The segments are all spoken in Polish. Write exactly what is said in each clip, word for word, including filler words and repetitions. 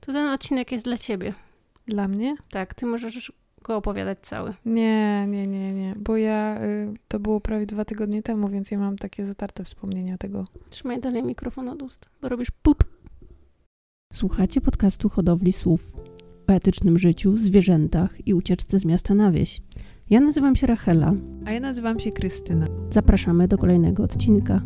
To ten odcinek jest dla ciebie. Dla mnie? Tak, ty możesz go opowiadać cały. Nie, nie, nie, nie, bo ja, y, to było prawie dwa tygodnie temu, więc ja mam takie zatarte wspomnienia tego. Trzymaj dalej mikrofon od ust, bo robisz pup. Słuchacie podcastu Hodowli Słów o etycznym życiu, zwierzętach i ucieczce z miasta na wieś. Ja nazywam się Rachela. A ja nazywam się Krystyna. Zapraszamy do kolejnego odcinka.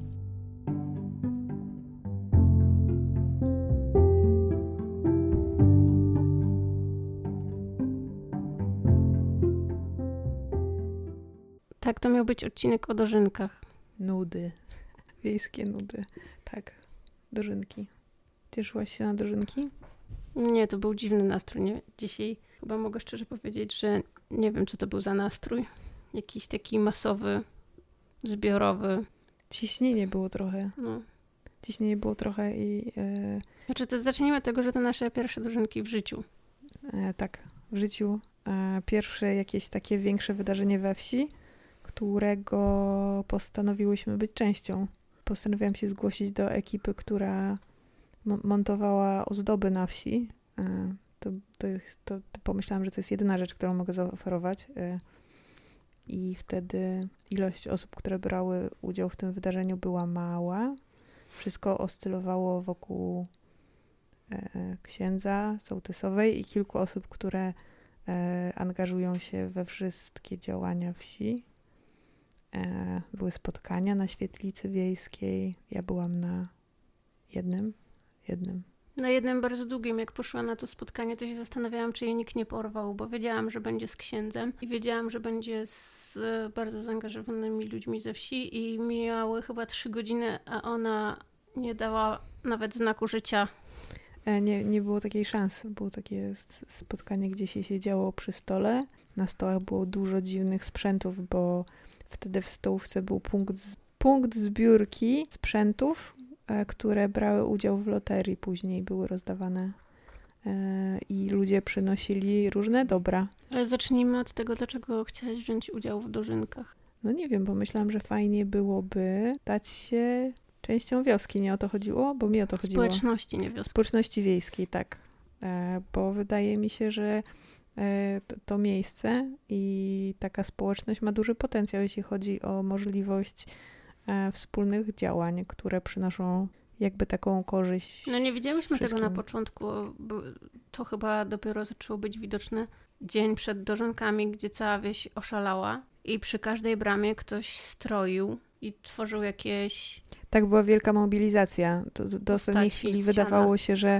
Tak, to miał być odcinek o dożynkach. Nudy. Wiejskie nudy. Tak, dożynki. Cieszyłaś się na dożynki? Nie, to był dziwny nastrój. Nie? Dzisiaj chyba mogę szczerze powiedzieć, że nie wiem, co to był za nastrój. Jakiś taki masowy, zbiorowy. Ciśnienie było trochę. No. Ciśnienie było trochę i... E, Znaczy, to zacznijmy od tego, że to nasze pierwsze dożynki w życiu. e, tak, w życiu. E, pierwsze jakieś takie większe wydarzenie we wsi, którego postanowiłyśmy być częścią. Postanowiłam się zgłosić do ekipy, która m- montowała ozdoby na wsi. E, to, to, jest, to, to pomyślałam, że to jest jedyna rzecz, którą mogę zaoferować. E, I wtedy ilość osób, które brały udział w tym wydarzeniu, była mała. Wszystko oscylowało wokół e, księdza sołtysowej i kilku osób, które e, angażują się we wszystkie działania wsi. E, były spotkania na świetlicy wiejskiej. Ja byłam na jednym. jednym. Na jednym bardzo długim, jak poszła na to spotkanie, to się zastanawiałam, czy jej nikt nie porwał, bo wiedziałam, że będzie z księdzem i wiedziałam, że będzie z e, bardzo zaangażowanymi ludźmi ze wsi i mijały chyba trzy godziny, a ona nie dała nawet znaku życia. E, nie, nie było takiej szansy. Było takie spotkanie, gdzie się siedziało przy stole. Na stołach było dużo dziwnych sprzętów, bo wtedy w stołówce był punkt, z, punkt zbiórki sprzętów, e, które brały udział w loterii. Później były rozdawane e, i ludzie przynosili różne dobra. Ale zacznijmy od tego, dlaczego chciałaś wziąć udział w dożynkach. No nie wiem, bo myślałam, że fajnie byłoby stać się częścią wioski. Nie o to chodziło? Bo mi o to chodziło. Społeczności, nie wioski. Społeczności wiejskiej, tak. E, bo wydaje mi się, że e, to, to miejsce i taka społeczność ma duży potencjał, jeśli chodzi o możliwość e, wspólnych działań, które przynoszą jakby taką korzyść. No nie widziałyśmy wszystkim. tego na początku, bo to chyba dopiero zaczęło być widoczne dzień przed dożynkami, gdzie cała wieś oszalała i przy każdej bramie ktoś stroił i tworzył jakieś... Tak, była wielka mobilizacja. To, do ostatniej chwili wydawało się, że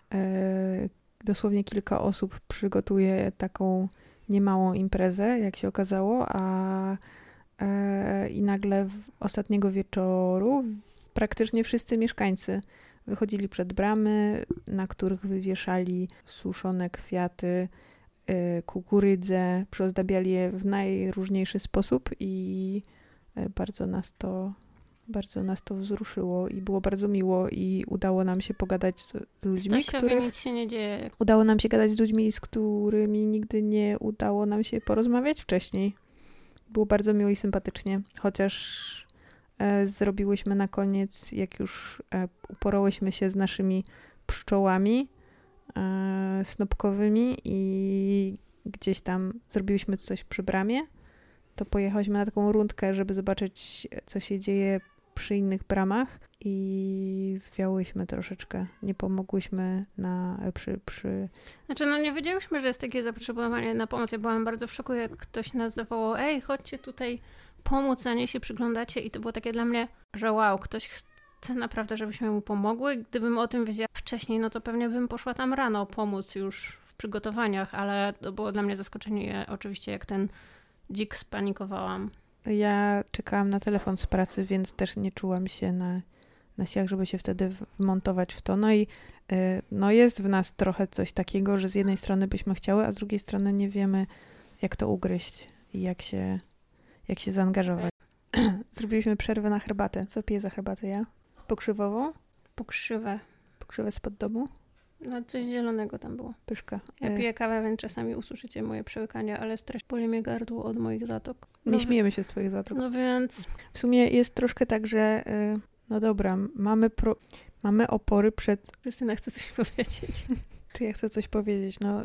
e, dosłownie kilka osób przygotuje taką niemałą imprezę, jak się okazało, a e, i nagle w ostatniego wieczoru praktycznie wszyscy mieszkańcy wychodzili przed bramy, na których wywieszali suszone kwiaty, e, kukurydzę, przyozdabiali je w najróżniejszy sposób i e, bardzo nas to Bardzo nas to wzruszyło i było bardzo miło i udało nam się pogadać z ludźmi, Stasiowi których... nic się nie dzieje. Udało nam się gadać z ludźmi, z którymi nigdy nie udało nam się porozmawiać wcześniej. Było bardzo miło i sympatycznie, chociaż e, zrobiłyśmy na koniec, jak już e, uporałyśmy się z naszymi pszczołami e, snopkowymi i gdzieś tam zrobiłyśmy coś przy bramie, to pojechałyśmy na taką rundkę, żeby zobaczyć, co się dzieje przy innych bramach i zwiałyśmy troszeczkę. Nie pomogłyśmy na, przy, przy... Znaczy, no nie wiedziałyśmy, że jest takie zapotrzebowanie na pomoc. Ja byłam bardzo w szoku, jak ktoś nas zawołał, ej, chodźcie tutaj pomóc, a nie się przyglądacie. I to było takie dla mnie, że wow, ktoś chce naprawdę, żebyśmy mu pomogły. Gdybym o tym wiedziała wcześniej, no to pewnie bym poszła tam rano pomóc już w przygotowaniach, ale to było dla mnie zaskoczenie oczywiście, jak ten dzik spanikowałam. Ja czekałam na telefon z pracy, więc też nie czułam się na, na siłach, żeby się wtedy wmontować w to. No i y, no jest w nas trochę coś takiego, że z jednej strony byśmy chciały, a z drugiej strony nie wiemy, jak to ugryźć i jak się, jak się zaangażować. Zrobiliśmy przerwę na herbatę. Co piję za herbatę ja? Pokrzywową? Pokrzywę. Pokrzywę spod domu? No coś zielonego tam było. Pyszka. Ja piję kawę, więc czasami usłyszycie moje przełykania, ale stres boli mnie gardło od moich zatok. No nie śmiejemy się z twoich zatok. No więc... W sumie jest troszkę tak, że y, no dobra, mamy pro... Mamy opory przed... Krystyna chce coś powiedzieć. Czy ja chcę coś powiedzieć? No,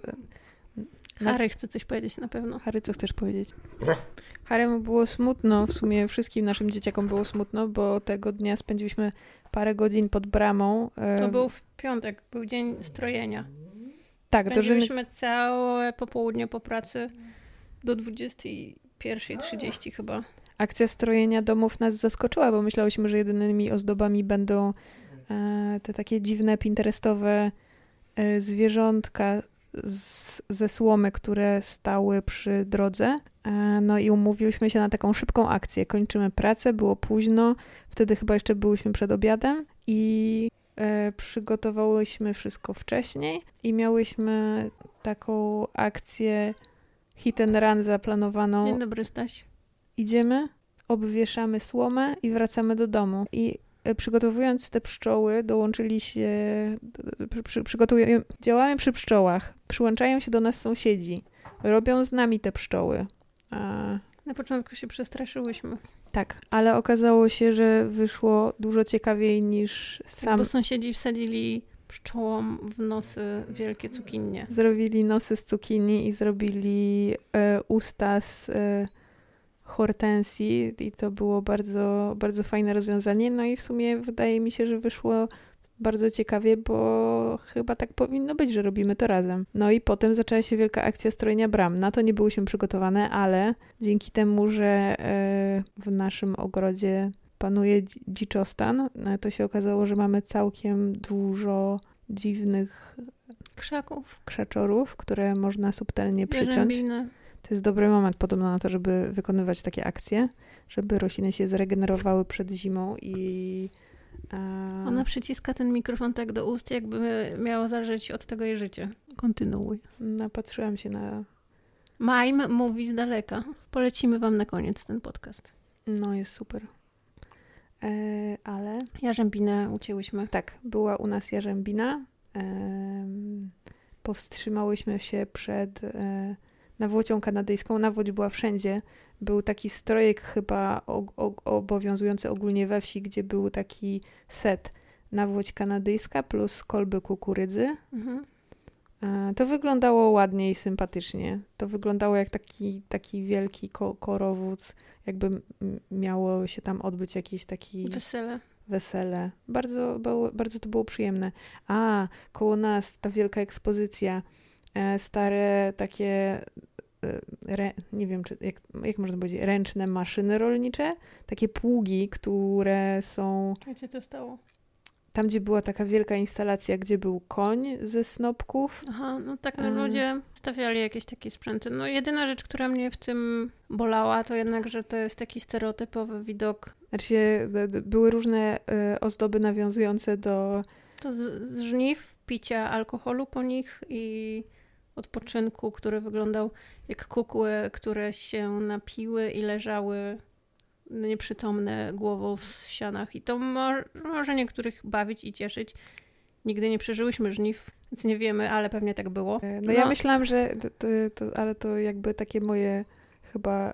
Harry chce coś powiedzieć na pewno. Harry, co chcesz powiedzieć? Harrymu było smutno, w sumie wszystkim naszym dzieciakom było smutno, bo tego dnia spędziliśmy parę godzin pod bramą. To był w piątek, był dzień strojenia. Tak, Spędziliśmy to, że... całe popołudnie po pracy do dwudziestej pierwszej trzydzieści chyba. Akcja strojenia domów nas zaskoczyła, bo myślałyśmy, że jedynymi ozdobami będą e, te takie dziwne, pinterestowe e, zwierzątka z, ze słomy, które stały przy drodze. E, no i umówiłyśmy się na taką szybką akcję. Kończymy pracę, było późno, wtedy chyba jeszcze byłyśmy przed obiadem i e, przygotowałyśmy wszystko wcześniej i miałyśmy taką akcję hit and run zaplanowaną. Dzień dobry, Staś. Idziemy, obwieszamy słomę i wracamy do domu. I przygotowując te pszczoły, dołączyli się, przy, przy, przygotujemy, działamy przy pszczołach. Przyłączają się do nas sąsiedzi. Robią z nami te pszczoły. A... Na początku się przestraszyłyśmy. Tak, ale okazało się, że wyszło dużo ciekawiej niż sam... Bo sąsiedzi wsadzili pszczołom w nosy wielkie cukinie. Zrobili nosy z cukinii i zrobili e, usta z... E, hortensji i to było bardzo, bardzo fajne rozwiązanie. No i w sumie wydaje mi się, że wyszło bardzo ciekawie, bo chyba tak powinno być, że robimy to razem. No i potem zaczęła się wielka akcja strojenia bram. Na to nie byłyśmy przygotowane, ale dzięki temu, że w naszym ogrodzie panuje dziczostan, to się okazało, że mamy całkiem dużo dziwnych krzaków, krzaczorów, które można subtelnie przyciąć. Jarzębiny. To jest dobry moment podobno na to, żeby wykonywać takie akcje, żeby rośliny się zregenerowały przed zimą i... A... Ona przyciska ten mikrofon tak do ust, jakby miało zależeć od tego jej życie. Kontynuuj. Napatrzyłam się na... Mime mówi z daleka. Polecimy wam na koniec ten podcast. No, jest super. E, ale... Jarzębinę ucięłyśmy. Tak, była u nas jarzębina. E, powstrzymałyśmy się przed... E, nawłocią kanadyjską. Nawłoć była wszędzie. Był taki strojek chyba o, o, obowiązujący ogólnie we wsi, gdzie był taki set. Nawłoć kanadyjska plus kolby kukurydzy. Mhm. E, to wyglądało ładnie i sympatycznie. To wyglądało jak taki, taki wielki ko- korowód. Jakby m- miało się tam odbyć jakiś taki... Wesele. Wesele. Bardzo, było, bardzo to było przyjemne. A, koło nas ta wielka ekspozycja. E, stare takie... Re, nie wiem, czy, jak, jak można powiedzieć, ręczne maszyny rolnicze, takie pługi, które są... Gdzie to stało? Tam, gdzie była taka wielka instalacja, gdzie był koń ze snopków. Aha, no tak, no ludzie stawiali jakieś takie sprzęty. No jedyna rzecz, która mnie w tym bolała, to jednak, że to jest taki stereotypowy widok. Znaczy, były różne y, ozdoby nawiązujące do... To z, z żniw, picia alkoholu po nich i... odpoczynku, który wyglądał jak kukły, które się napiły i leżały nieprzytomne głową w ścianach. I to mo- może niektórych bawić i cieszyć. Nigdy nie przeżyłyśmy żniw, więc nie wiemy, ale pewnie tak było. No, no ja myślałam, że to, to, to, ale to jakby takie moje chyba...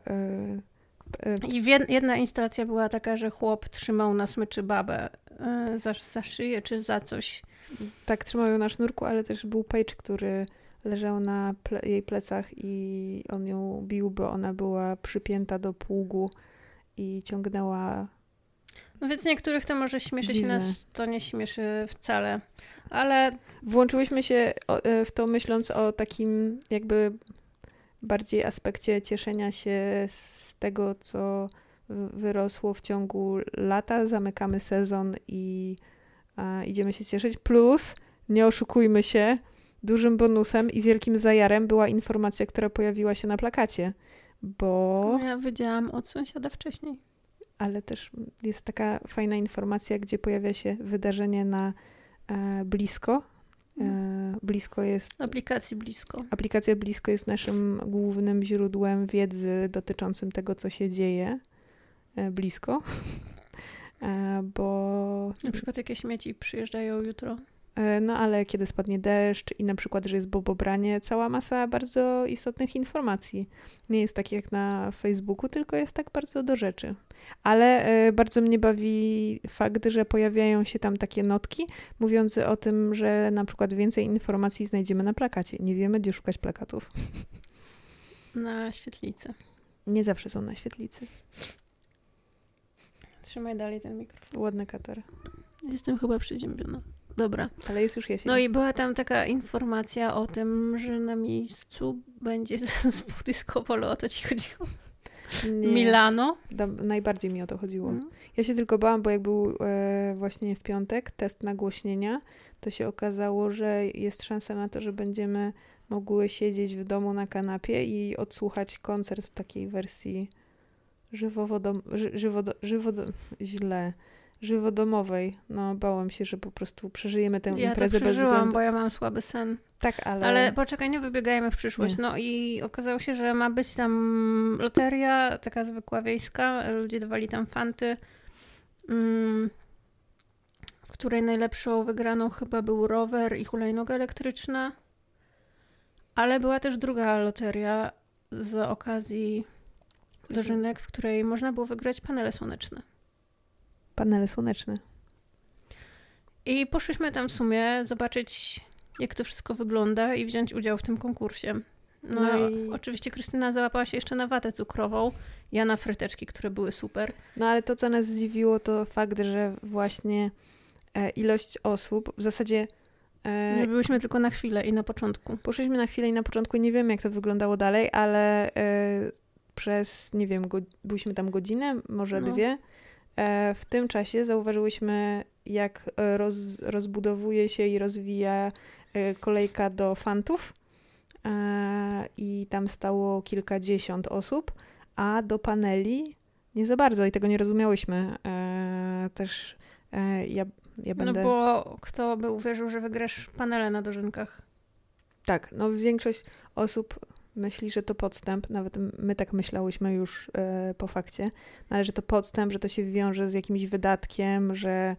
Yy, yy. I jedna instalacja była taka, że chłop trzymał na smyczy babę yy, za, za szyję czy za coś. Tak, trzymał ją na sznurku, ale też był Page, który leżał na ple- jej plecach i on ją bił, bo ona była przypięta do pługu i ciągnęła... No więc niektórych to może śmieszyć, dziwne. Nas to nie śmieszy wcale, ale... Włączyłyśmy się w to myśląc o takim jakby bardziej aspekcie cieszenia się z tego, co wyrosło w ciągu lata. Zamykamy sezon i a, idziemy się cieszyć. Plus, nie oszukujmy się, dużym bonusem i wielkim zajarem była informacja, która pojawiła się na plakacie, bo... Ja wiedziałam od sąsiada wcześniej. Ale też jest taka fajna informacja, gdzie pojawia się wydarzenie na e, Blisko. E, Blisko jest... Aplikacji Blisko. Aplikacja Blisko jest naszym głównym źródłem wiedzy dotyczącym tego, co się dzieje e, blisko. E, bo... Na przykład jakie śmieci przyjeżdżają jutro. No ale kiedy spadnie deszcz i na przykład, że jest bobobranie, cała masa bardzo istotnych informacji. Nie jest tak jak na Facebooku, tylko jest tak bardzo do rzeczy. Ale bardzo mnie bawi fakt, że pojawiają się tam takie notki mówiące o tym, że na przykład więcej informacji znajdziemy na plakacie. Nie wiemy, gdzie szukać plakatów. Na świetlicy. Nie zawsze są na świetlicy. Trzymaj dalej ten mikrofon. Ładny katar. Jestem chyba przeziębiona. Dobra. Ale jest już jesień. No i była tam taka informacja o tym, że na miejscu będzie zespół Disco Polo. O to ci chodziło? Nie. Milano? Da, najbardziej mi o to chodziło. Mm. Ja się tylko bałam, bo jak był e, właśnie w piątek test nagłośnienia, to się okazało, że jest szansa na to, że będziemy mogły siedzieć w domu na kanapie i odsłuchać koncert w takiej wersji żywowodom, ży, żywodo, żywodo, źle, żywodomowej. No bałam się, że po prostu przeżyjemy tę ja imprezę to bez przeżyłam, względu. bo ja mam słaby sen. Tak, ale... Ale poczekaj, nie wybiegajmy w przyszłość. Nie. No i okazało się, że ma być tam loteria, taka zwykła wiejska. Ludzie dawali tam fanty, mm, w której najlepszą wygraną chyba był rower i hulajnoga elektryczna. Ale była też druga loteria z okazji dożynek, w której można było wygrać panele słoneczne. Panele słoneczne. I poszłyśmy tam w sumie zobaczyć, jak to wszystko wygląda i wziąć udział w tym konkursie. No, no i oczywiście Krystyna załapała się jeszcze na watę cukrową, ja na fryteczki, które były super. No ale to, co nas zdziwiło, to fakt, że właśnie e, ilość osób, w zasadzie... E, Nie byłyśmy tylko na chwilę i na początku. Poszliśmy na chwilę i na początku nie wiem, jak to wyglądało dalej, ale e, przez, nie wiem, go, byliśmy tam godzinę, może No. dwie. E, w tym czasie zauważyłyśmy, jak roz, rozbudowuje się i rozwija e, kolejka do fantów. E, I tam stało kilkadziesiąt osób, a do paneli nie za bardzo i tego nie rozumiałyśmy. E, też e, ja, ja będę... No bo kto by uwierzył, że wygrasz panele na dożynkach? Tak, no większość osób myśli, że to podstęp, nawet my tak myślałyśmy już e, po fakcie, no, ale że to podstęp, że to się wiąże z jakimś wydatkiem, że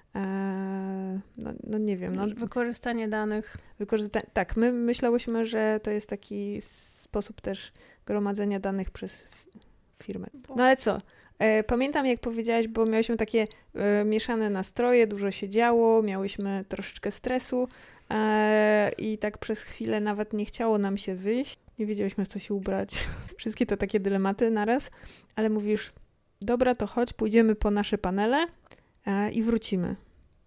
e, no, no nie wiem. No, Wykorzystanie danych. Wykorzysta- tak, my myślałyśmy, że to jest taki sposób też gromadzenia danych przez f- firmę. No ale co? E, pamiętam, jak powiedziałaś, bo miałyśmy takie e, mieszane nastroje, dużo się działo, miałyśmy troszeczkę stresu e, i tak przez chwilę nawet nie chciało nam się wyjść. Nie wiedziałyśmy, w co się ubrać. Wszystkie te takie dylematy naraz, ale mówisz, dobra, to chodź, pójdziemy po nasze panele e, i wrócimy.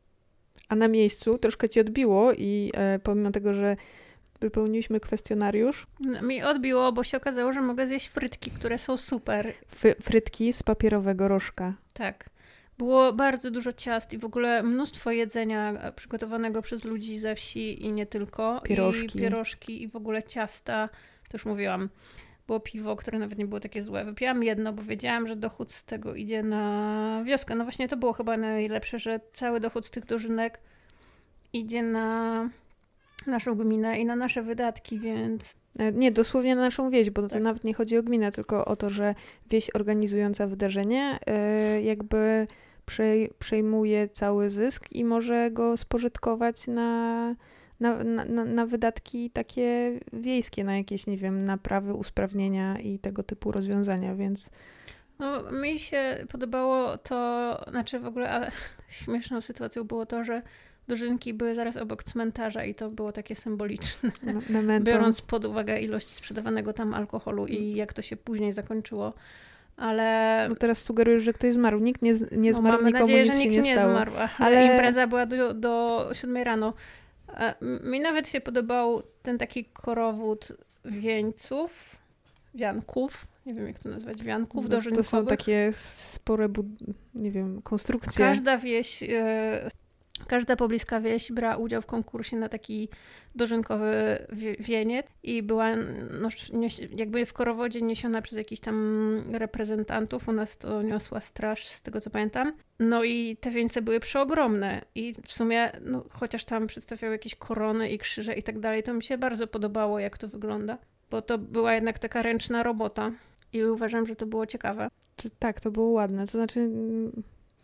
A na miejscu troszkę ci odbiło i e, pomimo tego, że wypełniliśmy kwestionariusz. Mi odbiło, bo się okazało, że mogę zjeść frytki, które są super. Fry, frytki z papierowego rożka. Tak. Było bardzo dużo ciast i w ogóle mnóstwo jedzenia przygotowanego przez ludzi ze wsi i nie tylko. Pierożki. I pierożki i w ogóle ciasta. To już mówiłam. Było piwo, które nawet nie było takie złe. Wypiłam jedno, bo wiedziałam, że dochód z tego idzie na wioskę. No właśnie to było chyba najlepsze, że cały dochód z tych dożynek idzie na naszą gminę i na nasze wydatki, więc... Nie, dosłownie na naszą wieś, bo to tak. nawet nie chodzi o gminę, tylko o to, że wieś organizująca wydarzenie yy, jakby przej- przejmuje cały zysk i może go spożytkować na, na, na, na wydatki takie wiejskie, na jakieś, nie wiem, naprawy, usprawnienia i tego typu rozwiązania, więc... No, mi się podobało to, znaczy w ogóle a, śmieszną sytuacją było to, że dożynki były zaraz obok cmentarza i to było takie symboliczne, Memento. biorąc pod uwagę ilość sprzedawanego tam alkoholu i jak to się później zakończyło. Ale... No teraz sugerujesz, że ktoś zmarł. Nikt nie, nie no, zmarł, mamy nikomu nadzieję, nic że się nikt nie, nie stało. zmarł, ale Ale... impreza była do, do siódmej rano. A mi nawet się podobał ten taki korowód wieńców, wianków, nie wiem jak to nazwać, wianków no, dożynkowych. To są takie spore, bud- nie wiem, konstrukcje. Każda wieś, e, każda pobliska wieś brała udział w konkursie na taki dożynkowy wie- wieniec i była no, nios- jakby w korowodzie niesiona przez jakichś tam reprezentantów. U nas to niosła straż, z tego co pamiętam. No i te wieńce były przeogromne i w sumie, no, chociaż tam przedstawiały jakieś korony i krzyże i tak dalej, to mi się bardzo podobało, jak to wygląda, bo to była jednak taka ręczna robota i uważam, że to było ciekawe. Tak, to było ładne. To znaczy...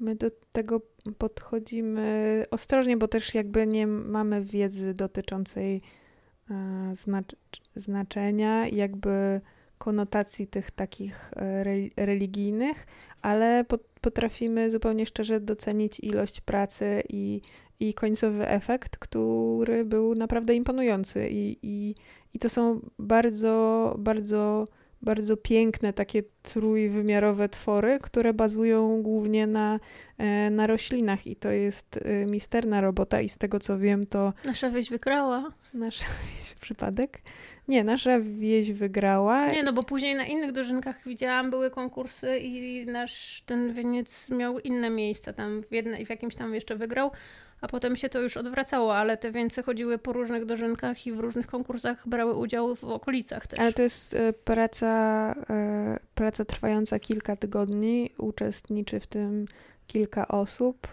My do tego podchodzimy ostrożnie, bo też jakby nie mamy wiedzy dotyczącej e, znacz- znaczenia, jakby konotacji tych takich e, re- religijnych, ale pot- potrafimy zupełnie szczerze docenić ilość pracy i, i końcowy efekt, który był naprawdę imponujący. I, i, i to są bardzo, bardzo bardzo piękne, takie trójwymiarowe twory, które bazują głównie na, na roślinach i to jest misterna robota i z tego co wiem to... Nasza wieś wygrała. Nasza wieś przypadek? Nie, nasza wieś wygrała. Nie, no bo później na innych dożynkach widziałam, były konkursy i nasz ten wieniec miał inne miejsca tam w, jedne, w jakimś tam jeszcze wygrał, a potem się to już odwracało, ale te wieńce chodziły po różnych dożynkach i w różnych konkursach brały udział w okolicach też. Ale to jest y, praca, y, praca trwająca kilka tygodni, uczestniczy w tym kilka osób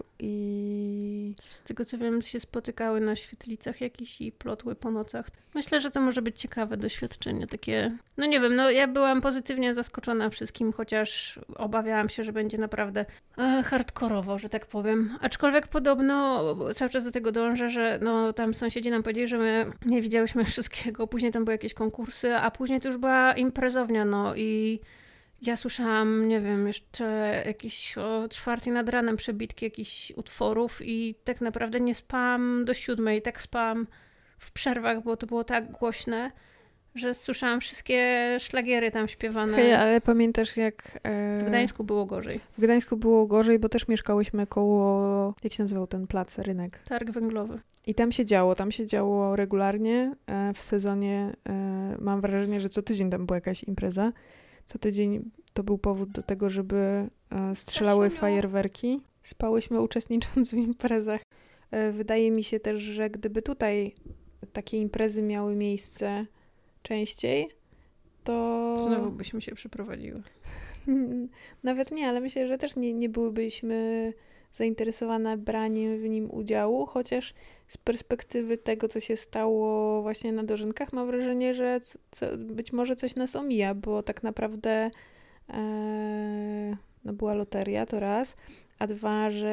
i... Z tego co wiem, się spotykały na świetlicach jakiś i plotły po nocach. Myślę, że to może być ciekawe doświadczenie, takie... No nie wiem, no ja byłam pozytywnie zaskoczona wszystkim, chociaż obawiałam się, że będzie naprawdę e, hardkorowo, że tak powiem. Aczkolwiek podobno cały czas do tego dążę, że no tam sąsiedzi nam powiedzieli, że my nie widziałyśmy wszystkiego, później tam były jakieś konkursy, a później to już była imprezownia, no i... Ja słyszałam, nie wiem, jeszcze jakieś o czwartej nad ranem przebitki jakichś utworów i tak naprawdę nie spałam do siódmej, tak spałam w przerwach, bo to było tak głośne, że słyszałam wszystkie szlagiery tam śpiewane. Hej, ale pamiętasz jak... E... W Gdańsku było gorzej. W Gdańsku było gorzej, bo też mieszkałyśmy koło... Jak się nazywał ten plac, rynek? Targ węglowy. I tam się działo, tam się działo regularnie. E, w sezonie e, mam wrażenie, że co tydzień tam była jakaś impreza. Co tydzień to był powód do tego, żeby e, strzelały fajerwerki. Spałyśmy uczestnicząc w imprezach. E, wydaje mi się też, że gdyby tutaj takie imprezy miały miejsce częściej, to... Znowu byśmy się przeprowadziły. Nawet nie, ale myślę, że też nie, nie byłybyśmy zainteresowane braniem w nim udziału, chociaż z perspektywy tego, co się stało właśnie na dożynkach, mam wrażenie, że co, co, być może coś nas omija, bo tak naprawdę e, no była loteria, to raz, a dwa, że...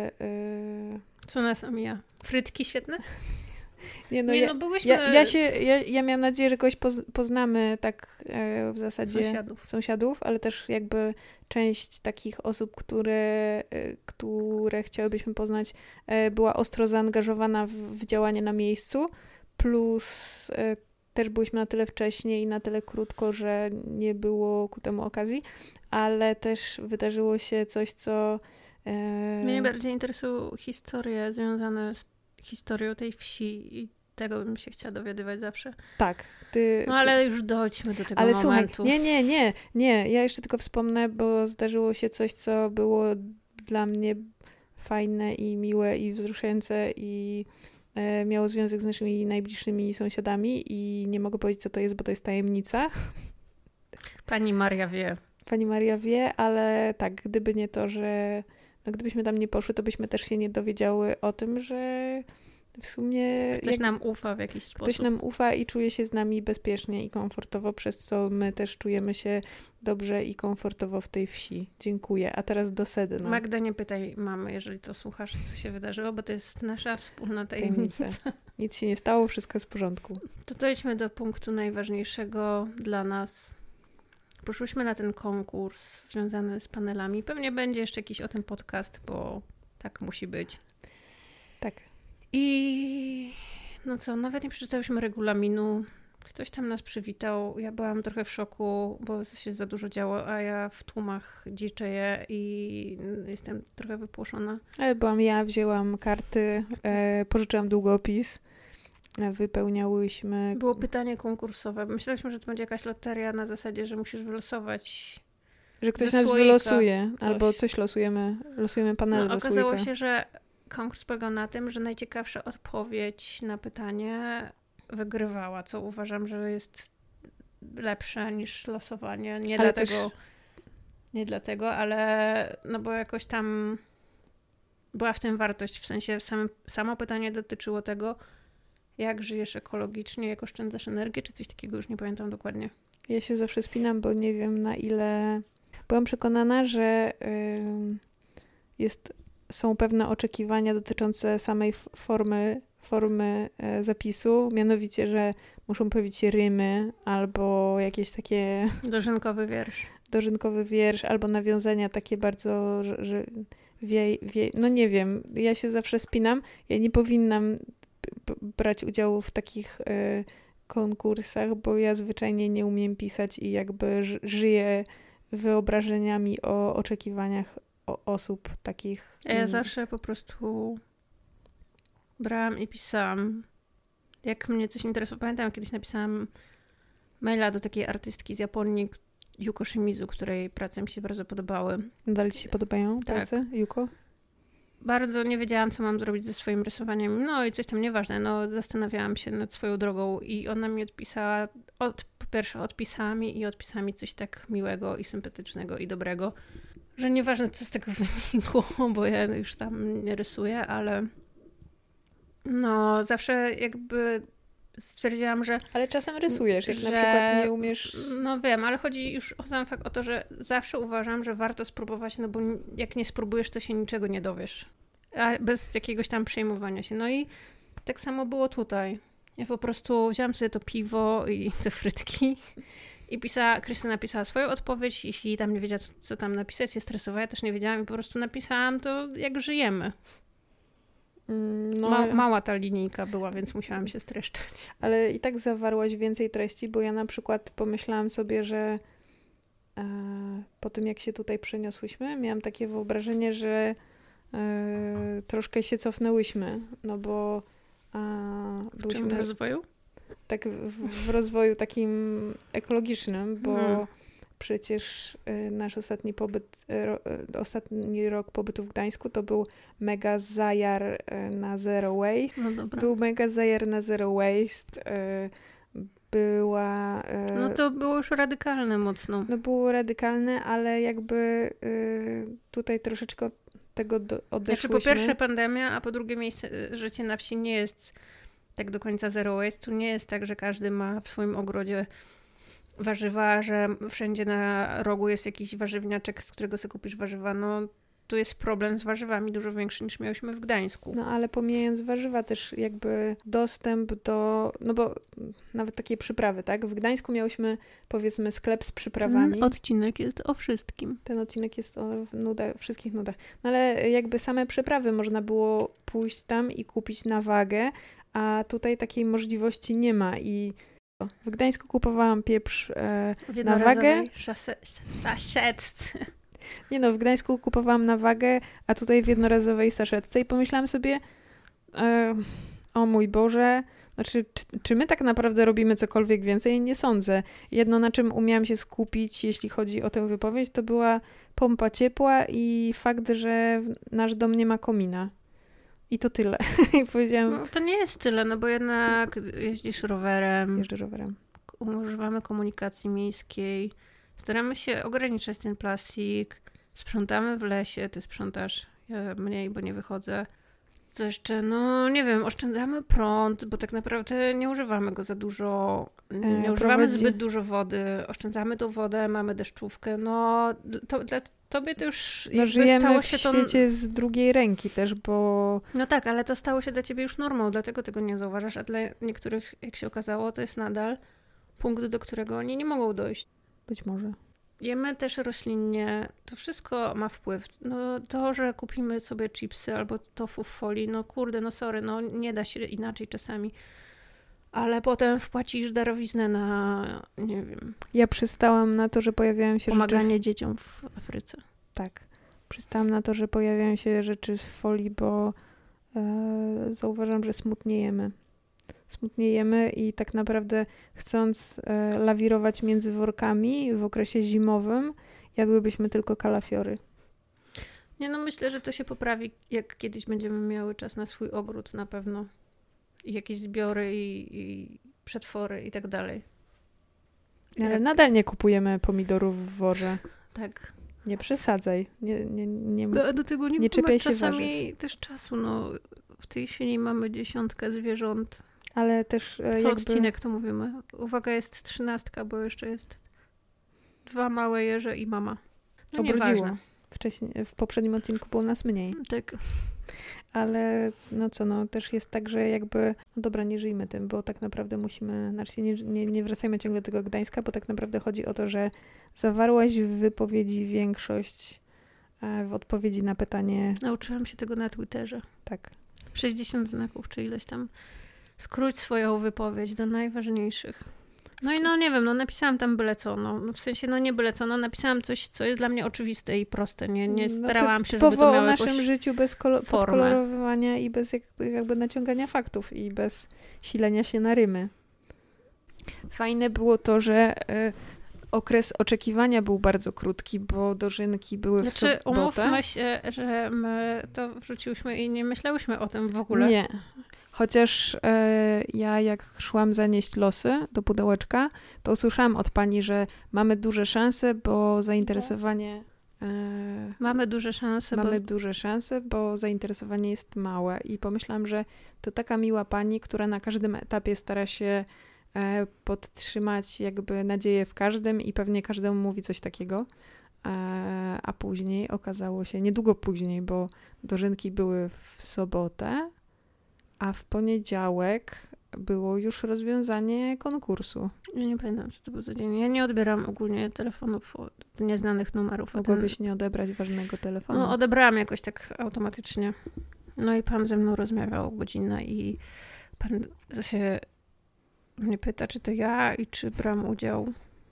E, co nas omija? Frytki świetne? Nie, no, nie, ja, no byłyśmy... ja, ja, się, ja, ja miałam nadzieję, że kogoś poz, poznamy tak e, w zasadzie sąsiadów. sąsiadów, ale też jakby część takich osób, które, e, które chciałybyśmy poznać, e, była ostro zaangażowana w, w działanie na miejscu, plus e, też byliśmy na tyle wcześnie i na tyle krótko, że nie było ku temu okazji, ale też wydarzyło się coś, co... E, Mnie bardziej interesują historie związane z historią tej wsi i tego bym się chciała dowiadywać zawsze. Tak. Ty, no ale ty... już dojdźmy do tego ale momentu. Słuchaj, nie, nie, nie, nie. Ja jeszcze tylko wspomnę, bo zdarzyło się coś, co było dla mnie fajne i miłe i wzruszające i e, miało związek z naszymi najbliższymi sąsiadami i nie mogę powiedzieć, co to jest, bo to jest tajemnica. Pani Maria wie. Pani Maria wie, ale tak, gdyby nie to, że no, gdybyśmy tam nie poszły, to byśmy też się nie dowiedziały o tym, że w sumie... Ktoś jak, nam ufa w jakiś sposób. Ktoś nam ufa i czuje się z nami bezpiecznie i komfortowo, przez co my też czujemy się dobrze i komfortowo w tej wsi. Dziękuję. A teraz do sedna. Magda, nie pytaj mamy, jeżeli to słuchasz, co się wydarzyło, bo to jest nasza wspólna tajemnica. tajemnica. Nic się nie stało, wszystko jest w porządku. To dojdźmy do punktu najważniejszego dla nas. Poszłyśmy na ten konkurs związany z panelami. Pewnie będzie jeszcze jakiś o tym podcast, bo tak musi być. Tak. I no co, nawet nie przeczytałyśmy regulaminu. Ktoś tam nas przywitał. Ja byłam trochę w szoku, bo się za dużo działo, a ja w tłumach dziczeję i jestem trochę wypłoszona. Ale byłam ja, wzięłam karty, e, pożyczyłam długopis, wypełniałyśmy... Było pytanie konkursowe. Myśleliśmy, że to będzie jakaś loteria na zasadzie, że musisz wylosować... Że ktoś nas wylosuje, coś. Albo coś losujemy, losujemy panel no, ze okazało słoika. się, że konkurs polegał na tym, że najciekawsza odpowiedź na pytanie wygrywała, co uważam, że jest lepsze niż losowanie. Nie ale dlatego, też... nie dlatego, ale no bo jakoś tam była w tym wartość, w sensie sam, samo pytanie dotyczyło tego, jak żyjesz ekologicznie, jak oszczędzasz energię, czy coś takiego, już nie pamiętam dokładnie. Ja się zawsze spinam, bo nie wiem na ile... Byłam przekonana, że... Yy... jest, są pewne oczekiwania dotyczące samej f- formy, formy e, zapisu, mianowicie, że muszą pojawić się rymy albo jakieś takie Dożynkowy wiersz. dożynkowy wiersz, albo nawiązania takie bardzo, że, że wie, wie, no nie wiem, ja się zawsze spinam, ja nie powinnam b- brać udziału w takich e, konkursach, bo ja zwyczajnie nie umiem pisać i jakby ż- żyję wyobrażeniami o oczekiwaniach o osób takich. Ja in- zawsze po prostu brałam i pisałam. Jak mnie coś interesowało, pamiętam, kiedyś napisałam maila do takiej artystki z Japonii, Yuko Shimizu, której prace mi się bardzo podobały. Nadal ci się podobają Tak. prace, Yuko? Bardzo nie wiedziałam, co mam zrobić ze swoim rysowaniem. No i coś tam nieważne. No, zastanawiałam się nad swoją drogą i ona mi odpisała, od, po pierwsze odpisała mi i odpisała mi coś tak miłego i sympatycznego i dobrego, że nieważne, co z tego wynikło, bo ja już tam nie rysuję, ale no zawsze jakby stwierdziłam, że Ale czasem rysujesz, jak że- na przykład nie umiesz... no wiem, ale chodzi już o sam fakt o to, że zawsze uważam, że warto spróbować, no bo ni- jak nie spróbujesz, to się niczego nie dowiesz. A bez jakiegoś tam przejmowania się. No i tak samo było tutaj. Ja po prostu wziąłam sobie to piwo i te frytki i pisała, Krystyna pisała swoją odpowiedź, jeśli tam nie wiedziała, co, co tam napisać, się stresowała, ja też nie wiedziałam i po prostu napisałam to, jak żyjemy. Mm, No, Ma, mała ta linijka była, więc musiałam się streszczać. ale i tak zawarłaś więcej treści, bo ja na przykład pomyślałam sobie, że e, po tym jak się tutaj przeniosłyśmy, miałam takie wyobrażenie, że e, troszkę się cofnęłyśmy, no bo e, W czym byłyśmy w rozwoju? tak w, w rozwoju takim ekologicznym, bo Mhm. przecież e, nasz ostatni pobyt, e, ro, e, ostatni rok pobytu w Gdańsku to był mega zajar e, na zero waste. No dobra. Był mega zajar na zero waste. e, Była... e, No to było już radykalne mocno. No było radykalne, ale jakby e, tutaj troszeczkę od tego do, Znaczy odeszłyśmy. po pierwsze pandemia, a po drugie miejsce, życie na wsi nie jest tak do końca zero waste. Tu nie jest tak, że każdy ma w swoim ogrodzie warzywa, że wszędzie na rogu jest jakiś warzywniaczek, z którego sobie kupisz warzywa. No tu jest problem z warzywami dużo większy niż miałyśmy w Gdańsku. No ale pomijając warzywa też jakby dostęp do, no bo nawet takie przyprawy, tak? W Gdańsku miałyśmy powiedzmy sklep z przyprawami. Ten odcinek jest o wszystkim. Ten odcinek jest o nudach, wszystkich nudach. No ale jakby same przyprawy można było pójść tam i kupić na wagę, a tutaj takiej możliwości nie ma i w Gdańsku kupowałam pieprz e, W na wagę. jednorazowej szase- saszetce. Nie no, w Gdańsku kupowałam na wagę, a tutaj w jednorazowej saszetce i pomyślałam sobie, e, o mój Boże, znaczy, czy, czy my tak naprawdę robimy cokolwiek więcej? Nie sądzę. Jedno, na czym umiałam się skupić, jeśli chodzi o tę wypowiedź, to była pompa ciepła i fakt, że nasz dom nie ma komina. I to tyle. I powiedziałam, No, to nie jest tyle, no bo jednak jeździsz rowerem, jeżdżę rowerem. używamy komunikacji miejskiej, staramy się ograniczać ten plastik, sprzątamy w lesie, ty sprzątasz, ja mniej, bo nie wychodzę. Co jeszcze? No nie wiem, oszczędzamy prąd, bo tak naprawdę nie używamy go za dużo, nie E, używamy prowadzi- zbyt dużo wody, oszczędzamy tą wodę, mamy deszczówkę, no to dla tobie to już No, jakby żyjemy stało w się to... świecie z drugiej ręki też, bo No tak, ale to stało się dla ciebie już normą, dlatego tego nie zauważasz, a dla niektórych, jak się okazało, to jest nadal punkt, do którego oni nie mogą dojść. być może. Jemy też roślinnie, to wszystko ma wpływ. No to, że kupimy sobie chipsy albo tofu w folii, no kurde, no sorry, no nie da się inaczej czasami. Ale potem wpłacisz darowiznę na, nie wiem, Ja przystałam na to, że pojawiają się rzeczy... pomaganie dzieciom w Afryce. Tak. Przystałam na to, że pojawiają się rzeczy w folii, bo e, zauważam, że smutniejemy. Smutniejemy i tak naprawdę chcąc e, lawirować między workami w okresie zimowym, jadłybyśmy tylko kalafiory. Nie no, myślę, że to się poprawi, jak kiedyś będziemy miały czas na swój ogród na pewno. I jakieś zbiory i, i przetwory i tak dalej. Ale Jak- nadal nie kupujemy pomidorów w worze. Tak. Nie przesadzaj. Nie, nie, nie. Do, do tego nie, Nie nie czepiaj mamy się czasami też czasu. No, w tej chwili mamy dziesiątkę zwierząt. Ale też e, Co jakby... odcinek to mówimy. Uwaga, jest trzynastka, bo jeszcze jest dwa małe jeże i mama. No Obrodziło. nieważne. wcześniej, w poprzednim odcinku było nas mniej. Tak. Ale no co, no też jest tak, że jakby, no dobra, nie żyjmy tym, bo tak naprawdę musimy, znaczy nie, nie, nie wracajmy ciągle do tego Gdańska, bo tak naprawdę chodzi o to, że zawarłaś w wypowiedzi większość e, w odpowiedzi na pytanie. Nauczyłam się tego na Twitterze. Tak. sześćdziesiąt znaków, czy ileś tam. Skróć swoją wypowiedź do najważniejszych. No i no nie wiem, no napisałam tam byle co, no w sensie no nie byle co, no napisałam coś, co jest dla mnie oczywiste i proste, nie, nie starałam no się, żeby to miało o naszym jakąś życiu bez kolo- formę. podkolorowywania i bez jak, jakby naciągania faktów i bez silenia się na rymy. Fajne było to, że y, okres oczekiwania był bardzo krótki, bo dożynki były w Znaczy, sobotę. umówmy się, że my to wrzuciłyśmy i nie myślałyśmy o tym w ogóle. Nie. Chociaż e, ja jak szłam zanieść losy do pudełeczka, to usłyszałam od pani, że mamy duże szanse, bo zainteresowanie... E, mamy duże szanse. Mamy bo... duże szanse, bo zainteresowanie jest małe. I pomyślałam, że to taka miła pani, która na każdym etapie stara się e, podtrzymać jakby nadzieję w każdym i pewnie każdemu mówi coś takiego. E, a później okazało się, niedługo później, bo dożynki były w sobotę, a w poniedziałek było już rozwiązanie konkursu. Ja nie pamiętam, co to był za dzień. Ja nie odbieram ogólnie telefonów od nieznanych numerów. Mogłabyś ten... nie odebrać ważnego telefonu. No, odebrałam jakoś tak automatycznie. No i pan ze mną rozmawiał godzinę i pan się mnie pyta, czy to ja i czy brałam udział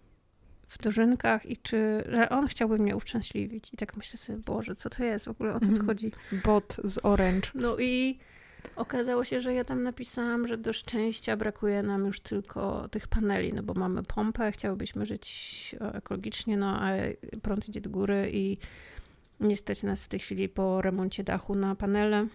w dożynkach i czy, że on chciałby mnie uszczęśliwić. I tak myślę sobie, Boże, co to jest w ogóle, o co tu chodzi? Bot z Orange. No i okazało się, że ja tam napisałam, że do szczęścia brakuje nam już tylko tych paneli, no bo mamy pompę, chciałybyśmy żyć ekologicznie, no a prąd idzie do góry i nie stać nas w tej chwili po remoncie dachu na panele.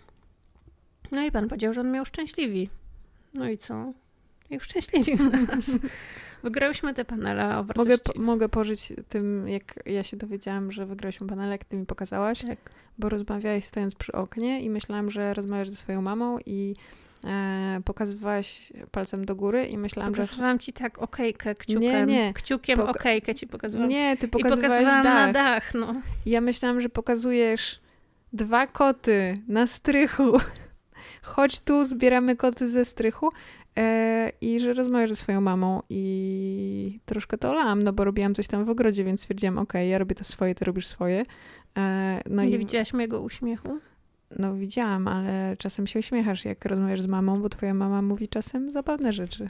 No i pan powiedział, że on mnie uszczęśliwi. No i co? I uszczęśliwił nas. Wygrałyśmy te panele o wartości... Mogę, po, mogę pożyć tym, jak ja się dowiedziałam, że wygrałyśmy panele, jak ty mi pokazałaś, tak. Bo rozmawiałaś stojąc przy oknie i myślałam, że rozmawiasz ze swoją mamą i e, pokazywałaś palcem do góry i myślałam, Pokazywałam że... ci tak okejkę kciukiem. Nie, nie. Kciukiem Poka- okejkę ci pokazywałam. Nie, ty pokazywałaś I pokazywałam dach. na dach, no. I ja myślałam, że pokazujesz dwa koty na strychu. Chodź tu, zbieramy koty ze strychu. E, I że rozmawiasz ze swoją mamą i troszkę to olałam, no bo robiłam coś tam w ogrodzie, więc stwierdziłam, okej, okay, ja robię to swoje, ty robisz swoje. E, no Nie i, widziałaś mojego uśmiechu? No widziałam, ale czasem się uśmiechasz, jak rozmawiasz z mamą, bo twoja mama mówi czasem zabawne rzeczy.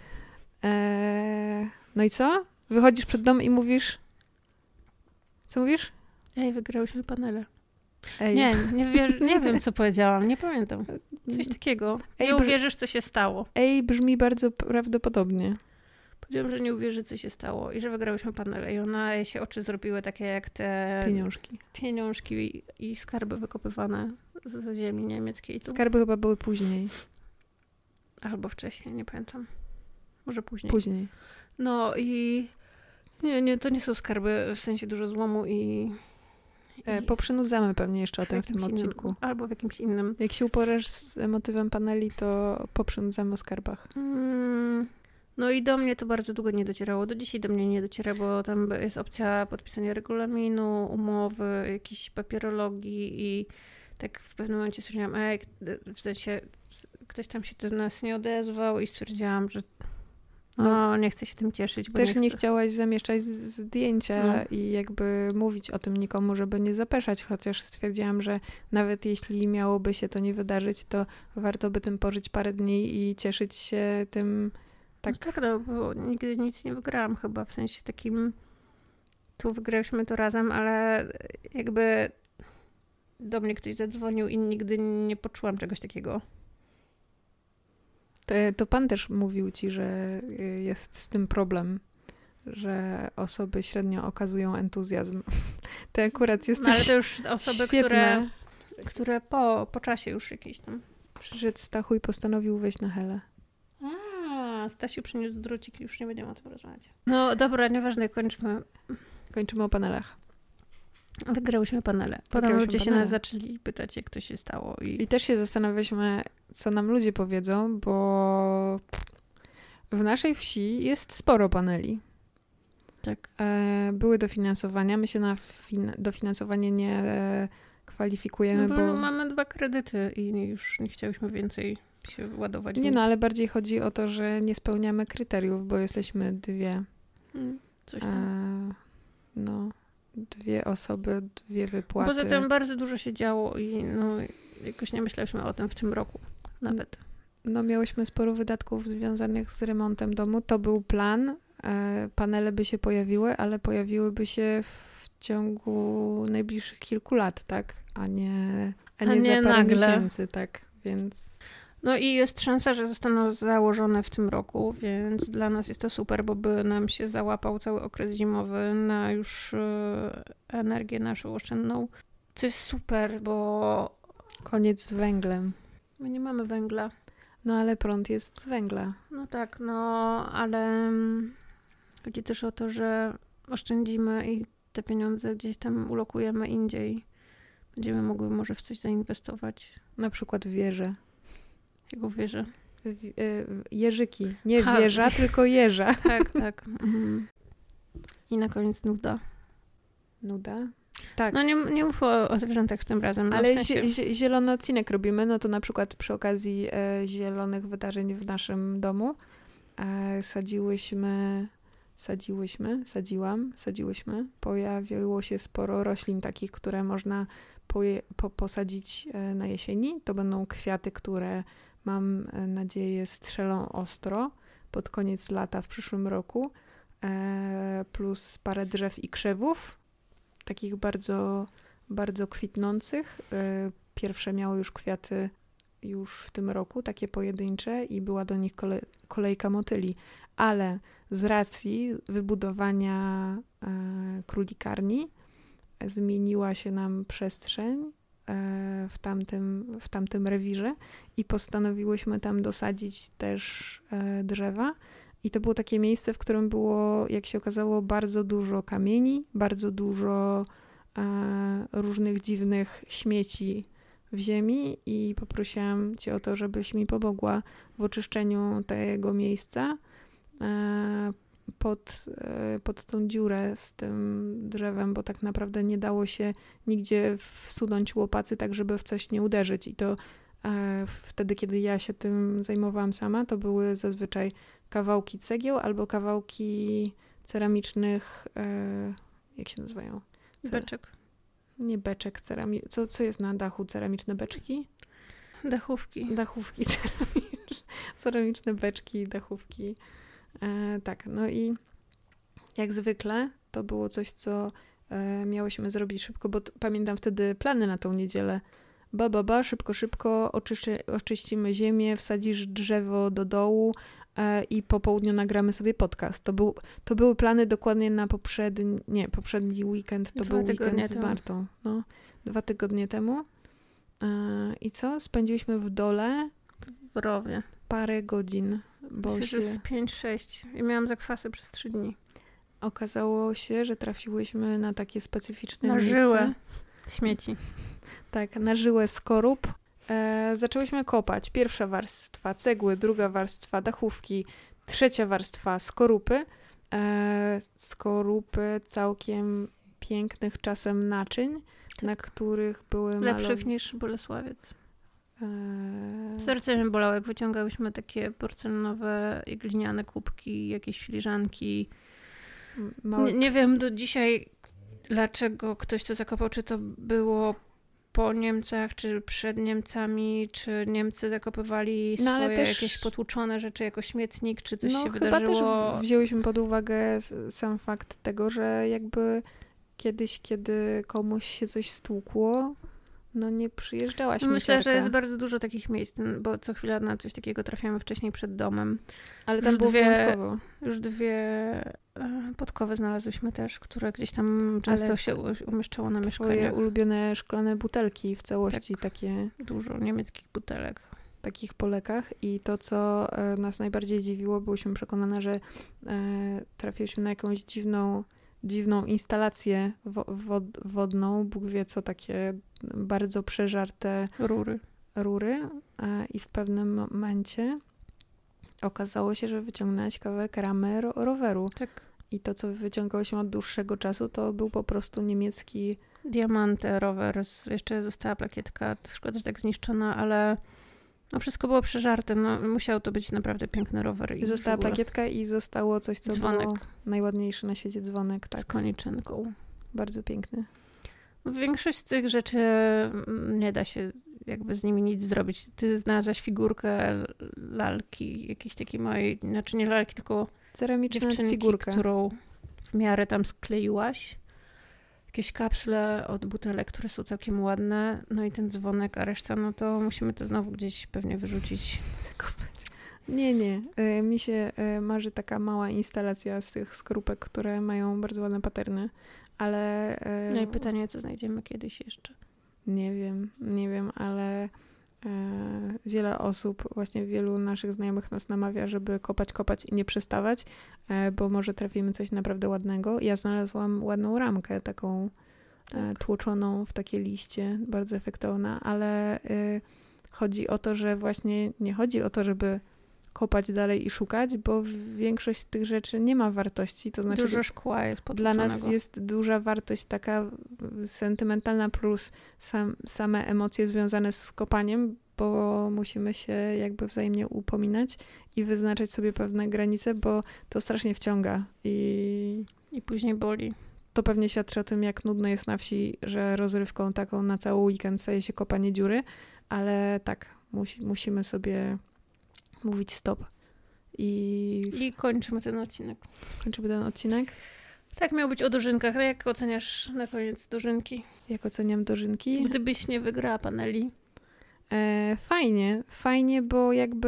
E, no i co? Wychodzisz przed dom i mówisz... Co mówisz? Ej, wygrałyśmy panele. Ej. Nie, nie, wier- nie wiem, co powiedziałam, nie pamiętam. Coś takiego. Nie Ej, uwierzysz, co się stało. Ej, brzmi bardzo prawdopodobnie. Powiedziałam, że nie uwierzy, co się stało i że wygrałyśmy panele. I ona, jej się oczy zrobiły takie jak te... Pieniążki. Pieniążki i, i skarby wykopywane z ziemi niemieckiej. Tu. Skarby chyba były później. Albo wcześniej, nie pamiętam. Może później. Później. No i... Nie, nie, to nie są skarby, w sensie dużo złomu i... E, poprzynudzamy pewnie jeszcze o tym w tym innym, odcinku. Albo w jakimś innym. Jak się uporasz z motywem paneli, to poprzynudzamy o skarbach. Mm, no i do mnie to bardzo długo nie docierało. Do dzisiaj do mnie nie dociera, bo tam jest opcja podpisania regulaminu, umowy, jakiejś papierologii i tak w pewnym momencie stwierdziłam, ej, w sensie ktoś tam się do nas nie odezwał i stwierdziłam, że no, no nie chcę się tym cieszyć. Bo Też nie, nie chcę. chciałaś zamieszczać z- zdjęcia No. i jakby mówić o tym nikomu, żeby nie zapeszać, chociaż stwierdziłam, że nawet jeśli miałoby się to nie wydarzyć, to warto by tym pożyć parę dni i cieszyć się tym tak. No tak, no, bo nigdy nic nie wygrałam chyba, w sensie takim tu wygrałyśmy to razem, ale jakby do mnie ktoś zadzwonił i nigdy nie poczułam czegoś takiego. To, to pan też mówił ci, że jest z tym problem, że osoby średnio okazują entuzjazm. To akurat jest No, ale to już osoby, świetne. które, które po, po czasie już jakieś tam. Przyszedł Stachu i postanowił wejść na Helę. A, Stasiu przyniósł drucik, już nie będziemy o tym rozmawiać. No dobra, nieważne, kończmy. Kończymy o panelach. Wygrałyśmy panele. Potem Wygrałyśmy ludzie się panele. nas zaczęli pytać, jak to się stało. I... I też się zastanawialiśmy, co nam ludzie powiedzą, bo w naszej wsi jest sporo paneli. Tak. E, były dofinansowania. My się na fin- dofinansowanie nie e, kwalifikujemy, No bo... bo mamy dwa kredyty i już nie chciałyśmy więcej się ładować. Nie no, ale bardziej chodzi o to, że nie spełniamy kryteriów, bo jesteśmy dwie. Hmm, coś tam. E, no, dwie osoby, dwie wypłaty. Poza tym bardzo dużo się działo i no, jakoś nie myślałyśmy o tym w tym roku nawet. No, miałyśmy sporo wydatków związanych z remontem domu. To był plan. E, panele by się pojawiły, ale pojawiłyby się w ciągu najbliższych kilku lat, tak? A nie, a nie, A nie za parę nagle. miesięcy, tak? Więc... No i jest szansa, że zostaną założone w tym roku, więc dla nas jest to super, bo by nam się załapał cały okres zimowy na już e, energię naszą oszczędną. Co jest super, bo Koniec z węglem. my nie mamy węgla. No ale prąd jest z węgla. No tak, no ale mm, chodzi też o to, że oszczędzimy i te pieniądze gdzieś tam ulokujemy indziej. Będziemy mogły może w coś zainwestować. Na przykład w wieże. Jak uwierzę. W, e, jeżyki. Nie Ha. wieża, tylko jeża. Tak, tak. Mhm. I na koniec nuda. Nuda? Tak. No nie, nie mów o, o zwierzętach tym razem. No Ale w sensie... zie- zie- zielony odcinek robimy, no to na przykład przy okazji e, zielonych wydarzeń w naszym domu e, sadziłyśmy, sadziłyśmy, sadziłam, sadziłyśmy. Pojawiło się sporo roślin takich, które można poje, po, posadzić e, na jesieni. To będą kwiaty, które mam nadzieję strzelą ostro pod koniec lata w przyszłym roku. E, plus parę drzew i krzewów. Takich bardzo, bardzo kwitnących. Pierwsze miały już kwiaty już w tym roku, takie pojedyncze i była do nich kole, kolejka motyli. Ale z racji wybudowania e, królikarni zmieniła się nam przestrzeń e, w tamtym, w tamtym rewirze i postanowiłyśmy tam dosadzić też e, drzewa. I to było takie miejsce, w którym było, jak się okazało, bardzo dużo kamieni, bardzo dużo e, różnych dziwnych śmieci w ziemi i poprosiłam cię o to, żebyś mi pomogła w oczyszczeniu tego miejsca e, pod, e, pod tą dziurę z tym drzewem, bo tak naprawdę nie dało się nigdzie wsunąć łopaty tak, żeby w coś nie uderzyć. I to e, wtedy, kiedy ja się tym zajmowałam sama, to były zazwyczaj kawałki cegieł albo kawałki ceramicznych, e, jak się nazywają? Cer- Beczek. Nie beczek, cerami... co, co jest na dachu? Ceramiczne beczki? Dachówki. Dachówki ceramiczne, ceramiczne beczki, dachówki. E, tak, no i jak zwykle to było coś, co e, miałyśmy zrobić szybko, bo t- pamiętam wtedy plany na tą niedzielę. Ba, ba, ba, szybko, szybko, oczyszczy, oczyścimy ziemię, wsadzisz drzewo do dołu, i po południu nagramy sobie podcast. To, był, to były plany dokładnie na poprzedni, nie, poprzedni weekend, to Dwa był weekend z temu. Martą. No, dwa tygodnie temu. I co? Spędziliśmy w dole W rowie. parę godzin, bo Myślę, się że z pięć sześć. I miałam zakwasy przez trzy dni. okazało się, że trafiłyśmy na takie specyficzne Na miejsce. żyłę śmieci. Tak, na żyłę skorup. E, zaczęłyśmy kopać. Pierwsza warstwa cegły, druga warstwa dachówki, trzecia warstwa skorupy. E, skorupy całkiem pięknych czasem naczyń, tak. na których były Lepszych malow... niż Bolesławiec. E... Serce mnie bolało, jak wyciągałyśmy takie porcelanowe i gliniane kubki, jakieś filiżanki. Małe... Nie, nie wiem do dzisiaj, dlaczego ktoś to zakopał, czy to było po Niemcach, czy przed Niemcami, czy Niemcy zakopywali no, swoje też... jakieś potłuczone rzeczy jako śmietnik, czy coś no, się chyba wydarzyło. Też wzięłyśmy pod uwagę sam fakt tego, że jakby kiedyś, kiedy komuś się coś stłukło, no nie przyjeżdżała śmieciarka. Myślę, że jest bardzo dużo takich miejsc, bo co chwila na coś takiego trafiamy wcześniej przed domem. Ale tam już było dwie, wyjątkowo. Już dwie podkowy znalazłyśmy też, które gdzieś tam często Ale się umieszczało na mieszkaniach. Twoje ulubione szklane butelki w całości, tak, takie... Dużo niemieckich butelek. Takich po lekach i to, co e, nas najbardziej dziwiło, byłyśmy przekonane, że e, trafiłyśmy na jakąś dziwną, dziwną instalację wo- wod- wodną, Bóg wie co, takie bardzo przeżarte rury, rury e, i w pewnym momencie okazało się, że wyciągnęłaś kawałek ramy ro- roweru. Tak. I to, co wyciągało się od dłuższego czasu, to był po prostu niemiecki... Diamante rower, z, jeszcze została plakietka, szkoda, że tak zniszczona, ale no wszystko było przeżarte. No, musiał to być naprawdę piękny rower. I została plakietka i zostało coś, co dzwonek. Było najładniejsze na świecie, dzwonek. Tak. Z koniczynką. Bardzo piękny. Większość z tych rzeczy nie da się jakby z nimi nic zrobić. Ty znalazłaś figurkę lalki, jakiejś takiej małej, znaczy nie lalki, tylko ceramiczna dziewczynki, figurkę, którą w miarę tam skleiłaś. Jakieś kapsle od butelek, które są całkiem ładne. No i ten dzwonek, a reszta, no to musimy to znowu gdzieś pewnie wyrzucić. Zakopać. Nie, nie. Y, mi się y, marzy taka mała instalacja z tych skorupek, które mają bardzo ładne paterny, ale... Y, no i pytanie, co znajdziemy kiedyś jeszcze. Nie wiem, nie wiem, ale y, wiele osób, właśnie wielu naszych znajomych nas namawia, żeby kopać, kopać i nie przestawać, y, bo może trafimy coś naprawdę ładnego. Ja znalazłam ładną ramkę, taką tak. y, tłoczoną w takie liście, bardzo efektowna, ale y, chodzi o to, że właśnie nie chodzi o to, żeby kopać dalej i szukać, bo większość z tych rzeczy nie ma wartości. To znaczy, dużo szkła jest potłuczonego. Dla nas jest duża wartość taka sentymentalna plus sam, same emocje związane z kopaniem, bo musimy się jakby wzajemnie upominać i wyznaczać sobie pewne granice, bo to strasznie wciąga i... I później boli. To pewnie świadczy o tym, jak nudno jest na wsi, że rozrywką taką na cały weekend staje się kopanie dziury, ale tak, musi, musimy sobie mówić stop. I... I kończymy ten odcinek. Kończymy ten odcinek. Tak miał być o dożynkach. Jak oceniasz na koniec dożynki? Jak oceniam dożynki? Gdybyś nie wygrała paneli. E, fajnie. Fajnie, bo jakby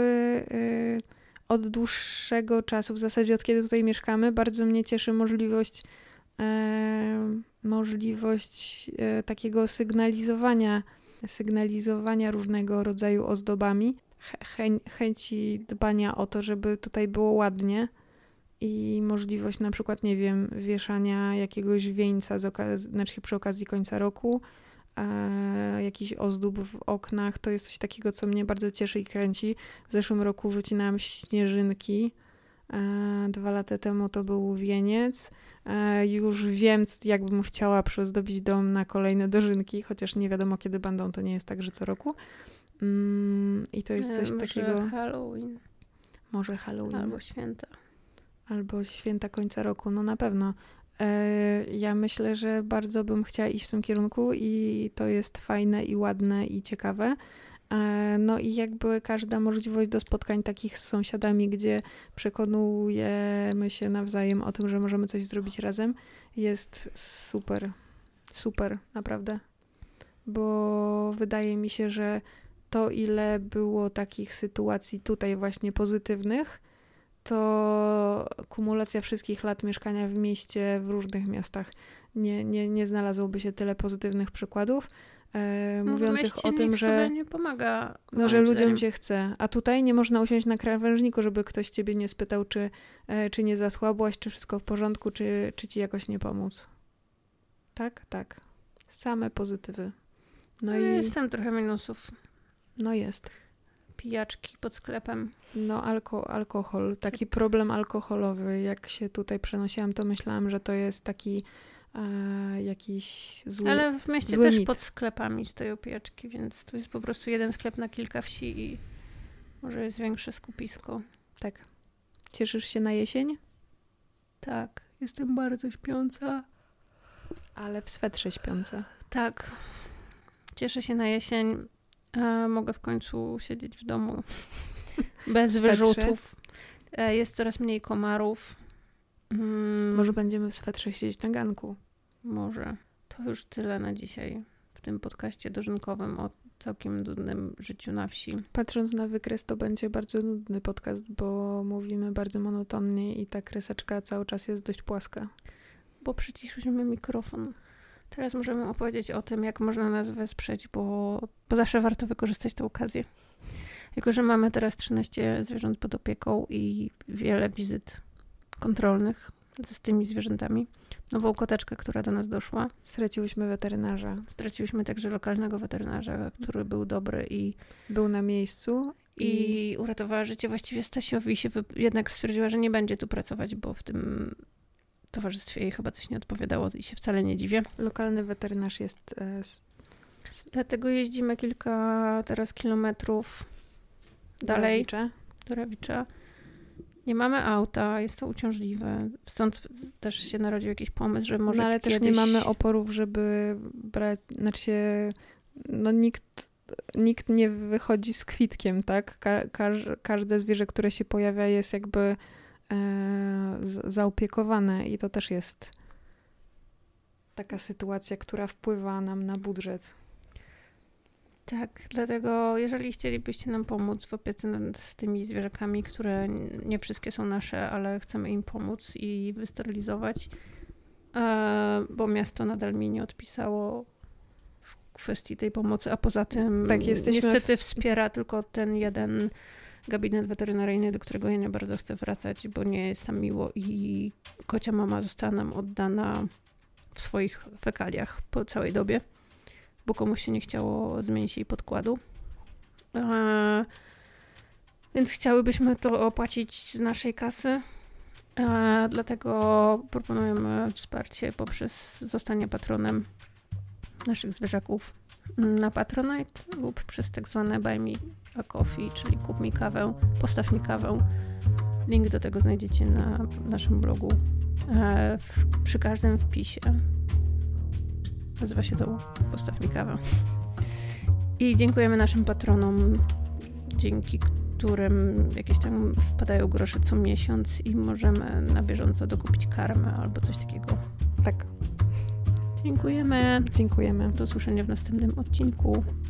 e, od dłuższego czasu, w zasadzie od kiedy tutaj mieszkamy, bardzo mnie cieszy możliwość e, możliwość e, takiego sygnalizowania sygnalizowania różnego rodzaju ozdobami. Chę- chęci dbania o to, żeby tutaj było ładnie i możliwość na przykład, nie wiem, wieszania jakiegoś wieńca z okaz- znaczy przy okazji końca roku, e, jakiś ozdób w oknach, to jest coś takiego, co mnie bardzo cieszy i kręci. W zeszłym roku wycinałam śnieżynki, e, dwa lata temu to był wieniec. E, już wiem, jak bym chciała przyozdobić dom na kolejne dożynki, chociaż nie wiadomo, kiedy będą, to nie jest tak, że co roku. Mm, I to jest coś może takiego... Halloween. Może Halloween. Albo święta. Albo święta końca roku. No na pewno. E, ja myślę, że bardzo bym chciała iść w tym kierunku i to jest fajne i ładne i ciekawe. E, no i jakby każda możliwość do spotkań takich z sąsiadami, gdzie przekonujemy się nawzajem o tym, że możemy coś zrobić razem, jest super. Super, naprawdę. Bo wydaje mi się, że to, ile było takich sytuacji tutaj właśnie pozytywnych, to kumulacja wszystkich lat mieszkania w mieście, w różnych miastach, nie, nie, nie znalazłoby się tyle pozytywnych przykładów, e, no mówiących o tym, że, nie pomaga, no, że ludziom się chce. A tutaj nie można usiąść na krawężniku, żeby ktoś ciebie nie spytał, czy, e, czy nie zasłabłaś, czy wszystko w porządku, czy, czy ci jakoś nie pomóc. Tak? Tak. Same pozytywy. No, no i jest tam trochę minusów. No jest. Pijaczki pod sklepem. No alko, alkohol, taki problem alkoholowy. Jak się tutaj przenosiłam, to myślałam, że to jest taki e, jakiś zły Ale w mieście zły też mit. pod sklepami stoją pijaczki, więc to jest po prostu jeden sklep na kilka wsi i może jest większe skupisko. Tak. Cieszysz się na jesień? Tak. Jestem bardzo śpiąca. Ale w swetrze śpiąca. Tak. Cieszę się na jesień. E, mogę w końcu siedzieć w domu bez wyrzutów. E, jest coraz mniej komarów. Mm, Może będziemy w swetrze siedzieć na ganku. Może. To już tyle na dzisiaj w tym podcaście dożynkowym o całkiem nudnym życiu na wsi. Patrząc na wykres, to będzie bardzo nudny podcast, bo mówimy bardzo monotonnie i ta kreseczka cały czas jest dość płaska. Bo przyciszyliśmy mikrofon. Teraz możemy opowiedzieć o tym, jak można nas wesprzeć, bo, bo zawsze warto wykorzystać tę okazję. Jako że mamy teraz trzynaście zwierząt pod opieką i wiele wizyt kontrolnych z tymi zwierzętami. Nową koteczkę, która do nas doszła. Straciłyśmy weterynarza. Straciłyśmy także lokalnego weterynarza, który był dobry i był na miejscu. I, i uratowała życie właściwie Stasiowi. I się wy... jednak stwierdziła, że nie będzie tu pracować, bo w tym towarzystwie jej chyba coś nie odpowiadało i się wcale nie dziwię. Lokalny weterynarz jest... E, s- Dlatego jeździmy kilka teraz kilometrów dalej Rawicza. do Rawicza. Nie mamy auta, jest to uciążliwe. Stąd też się narodził jakiś pomysł, że może No ale kiedyś... też nie mamy oporów, żeby brać, znaczy się, no nikt, nikt nie wychodzi z kwitkiem, tak? Ka- każ- każde zwierzę, które się pojawia, jest jakby e, z- zaopiekowane i to też jest taka sytuacja, która wpływa nam na budżet. Tak, dlatego jeżeli chcielibyście nam pomóc w opiece nad tymi zwierzakami, które nie wszystkie są nasze, ale chcemy im pomóc i wysterylizować, e, bo miasto nadal mi nie odpisało w kwestii tej pomocy, a poza tym Tak, jesteśmy niestety w- wspiera tylko ten jeden gabinet weterynaryjny, do którego ja nie bardzo chcę wracać, bo nie jest tam miło i kocia mama została nam oddana w swoich fekaliach po całej dobie, bo komuś się nie chciało zmienić jej podkładu. E, więc chciałybyśmy to opłacić z naszej kasy, e, dlatego proponujemy wsparcie poprzez zostanie patronem naszych zwierzaków na Patronite lub przez tak zwane Buy Me a Coffee, czyli kup mi kawę, postaw mi kawę. Link do tego znajdziecie na naszym blogu e, w, przy każdym wpisie. Nazywa się to Postaw mi kawę. I dziękujemy naszym patronom, dzięki którym jakieś tam wpadają grosze co miesiąc i możemy na bieżąco dokupić karmę albo coś takiego. Tak, Dziękujemy. dziękujemy. Do usłyszenia w następnym odcinku.